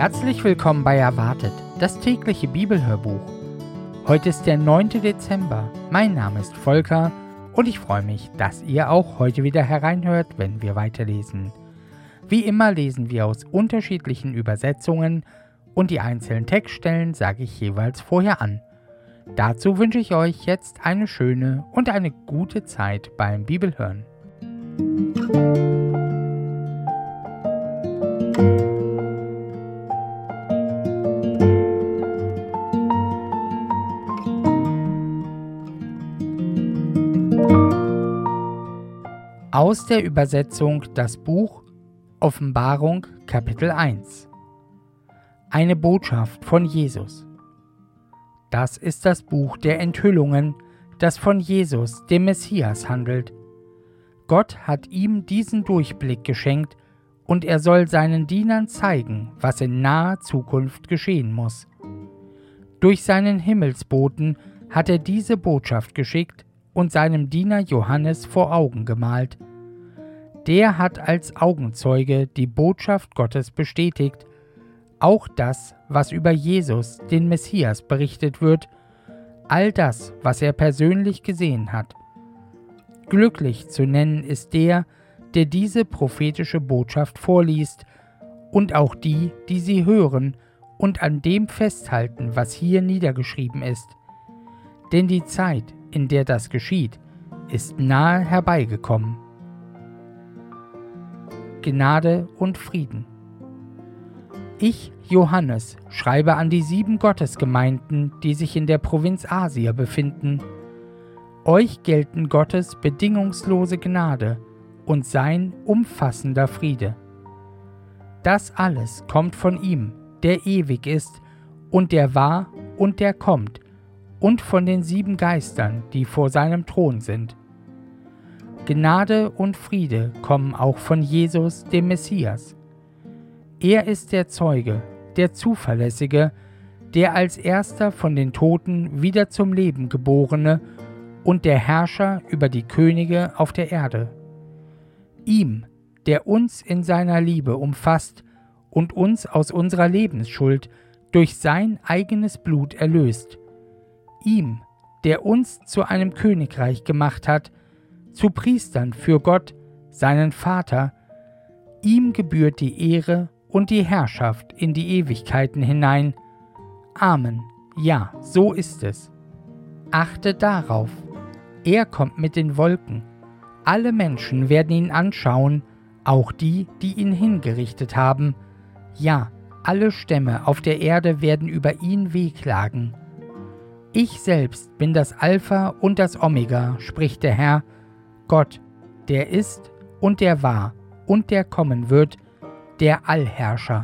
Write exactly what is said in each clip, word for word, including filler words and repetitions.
Herzlich willkommen bei Erwartet, das tägliche Bibelhörbuch. Heute ist der neunte Dezember. Mein Name ist Volker und ich freue mich, dass ihr auch heute wieder hereinhört, wenn wir weiterlesen. Wie immer lesen wir aus unterschiedlichen Übersetzungen und die einzelnen Textstellen sage ich jeweils vorher an. Dazu wünsche ich euch jetzt eine schöne und eine gute Zeit beim Bibelhören. Aus der Übersetzung das Buch Offenbarung Kapitel eins. Eine Botschaft von Jesus. Das ist das Buch der Enthüllungen, das von Jesus, dem Messias, handelt. Gott hat ihm diesen Durchblick geschenkt und er soll seinen Dienern zeigen, was in naher Zukunft geschehen muss. Durch seinen Himmelsboten hat er diese Botschaft geschickt und seinem Diener Johannes vor Augen gemalt. Der hat als Augenzeuge die Botschaft Gottes bestätigt, auch das, was über Jesus, den Messias, berichtet wird, all das, was er persönlich gesehen hat. Glücklich zu nennen ist der, der diese prophetische Botschaft vorliest, und auch die, die sie hören und an dem festhalten, was hier niedergeschrieben ist. Denn die Zeit, in der das geschieht, ist nahe herbeigekommen. Gnade und Frieden. Ich, Johannes, schreibe an die sieben Gottesgemeinden, die sich in der Provinz Asia befinden. Euch gelten Gottes bedingungslose Gnade und sein umfassender Friede. Das alles kommt von ihm, der ewig ist und der war und der kommt, und von den sieben Geistern, die vor seinem Thron sind. Gnade und Friede kommen auch von Jesus, dem Messias. Er ist der Zeuge, der Zuverlässige, der als erster von den Toten wieder zum Leben geborene und der Herrscher über die Könige auf der Erde. Ihm, der uns in seiner Liebe umfasst und uns aus unserer Lebensschuld durch sein eigenes Blut erlöst. Ihm, der uns zu einem Königreich gemacht hat, zu Priestern für Gott, seinen Vater. Ihm gebührt die Ehre und die Herrschaft in die Ewigkeiten hinein. Amen. Ja, so ist es. Achte darauf. Er kommt mit den Wolken. Alle Menschen werden ihn anschauen, auch die, die ihn hingerichtet haben. Ja, alle Stämme auf der Erde werden über ihn wehklagen. Ich selbst bin das Alpha und das Omega, spricht der Herr, Gott, der ist und der war und der kommen wird, der Allherrscher.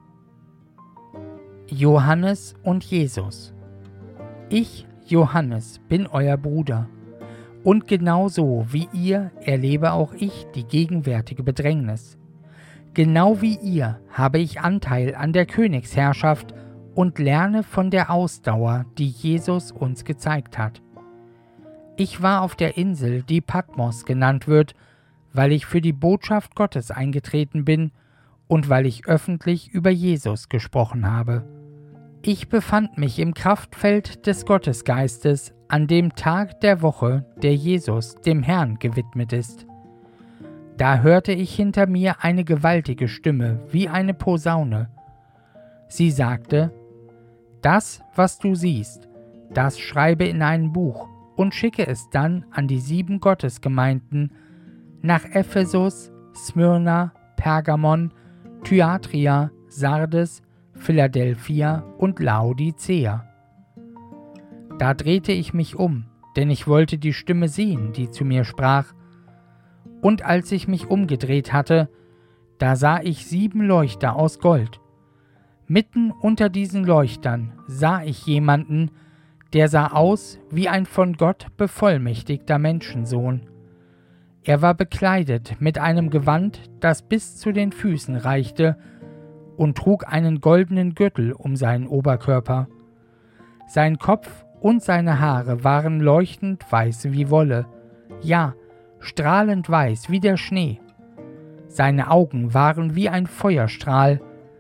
Johannes und Jesus. Ich, Johannes, bin euer Bruder, und genauso wie ihr erlebe auch ich die gegenwärtige Bedrängnis. Genau wie ihr habe ich Anteil an der Königsherrschaft und lerne von der Ausdauer, die Jesus uns gezeigt hat. Ich war auf der Insel, die Patmos genannt wird, weil ich für die Botschaft Gottes eingetreten bin und weil ich öffentlich über Jesus gesprochen habe. Ich befand mich im Kraftfeld des Gottesgeistes an dem Tag der Woche, der Jesus, dem Herrn, gewidmet ist. Da hörte ich hinter mir eine gewaltige Stimme, wie eine Posaune. Sie sagte: Das, was du siehst, das schreibe in ein Buch und schicke es dann an die sieben Gottesgemeinden nach Ephesus, Smyrna, Pergamon, Thyatira, Sardes, Philadelphia und Laodicea. Da drehte ich mich um, denn ich wollte die Stimme sehen, die zu mir sprach. Und als ich mich umgedreht hatte, da sah ich sieben Leuchter aus Gold. Mitten unter diesen Leuchtern sah ich jemanden, der sah aus wie ein von Gott bevollmächtigter Menschensohn. Er war bekleidet mit einem Gewand, das bis zu den Füßen reichte, und trug einen goldenen Gürtel um seinen Oberkörper. Sein Kopf und seine Haare waren leuchtend weiß wie Wolle, ja, strahlend weiß wie der Schnee. Seine Augen waren wie ein Feuerstrahl,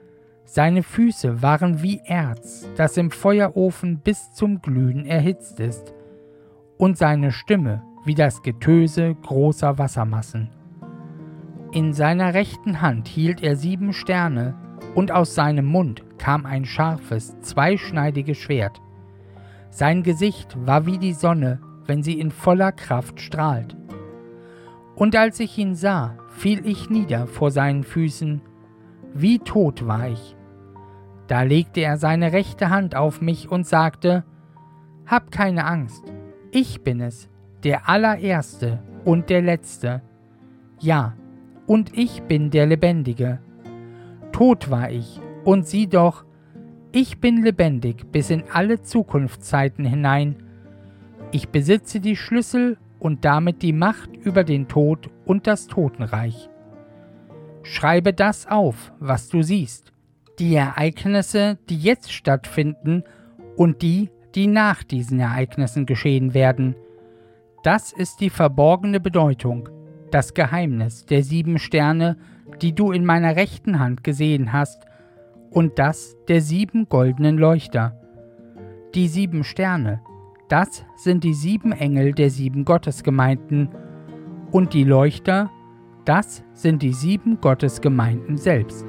Seine Füße waren wie Erz, das im Feuerofen bis zum Glühen erhitzt ist, und seine Stimme wie das Getöse großer Wassermassen. In seiner rechten Hand hielt er sieben Sterne, und aus seinem Mund kam ein scharfes, zweischneidiges Schwert. Sein Gesicht war wie die Sonne, wenn sie in voller Kraft strahlt. Und als ich ihn sah, fiel ich nieder vor seinen Füßen, wie tot war ich. Da legte er seine rechte Hand auf mich und sagte: Hab keine Angst, ich bin es, der Allererste und der Letzte. Ja, und ich bin der Lebendige. Tot war ich, und sieh doch, ich bin lebendig bis in alle Zukunftszeiten hinein. Ich besitze die Schlüssel und damit die Macht über den Tod und das Totenreich. Schreibe das auf, was du siehst, die Ereignisse, die jetzt stattfinden und die, die nach diesen Ereignissen geschehen werden. Das ist die verborgene Bedeutung, das Geheimnis der sieben Sterne, die du in meiner rechten Hand gesehen hast, und das der sieben goldenen Leuchter. Die sieben Sterne, das sind die sieben Engel der sieben Gottesgemeinden, und die Leuchter, das sind die sieben Gottesgemeinden selbst.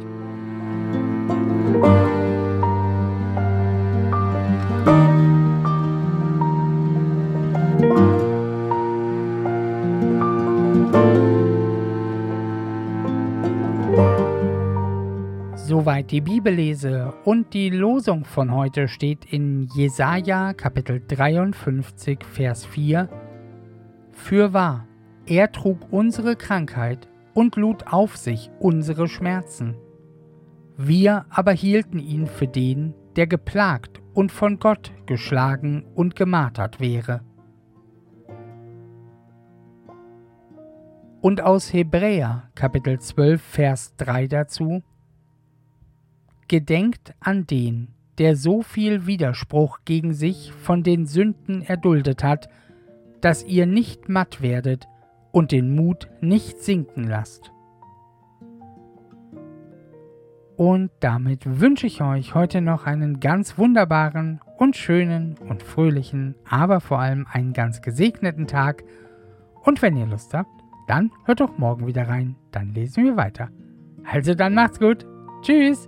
Soweit die Bibellese, und die Losung von heute steht in Jesaja Kapitel dreiundfünfzig, Vers vier. Fürwahr, er trug unsere Krankheit und lud auf sich unsere Schmerzen. Wir aber hielten ihn für den, der geplagt und von Gott geschlagen und gemartert wäre. Und aus Hebräer Kapitel zwölf, Vers drei dazu: Gedenkt an den, der so viel Widerspruch gegen sich von den Sünden erduldet hat, dass ihr nicht matt werdet und den Mut nicht sinken lasst. Und damit wünsche ich euch heute noch einen ganz wunderbaren und schönen und fröhlichen, aber vor allem einen ganz gesegneten Tag. Und wenn ihr Lust habt, dann hört doch morgen wieder rein, dann lesen wir weiter. Also dann macht's gut. Tschüss.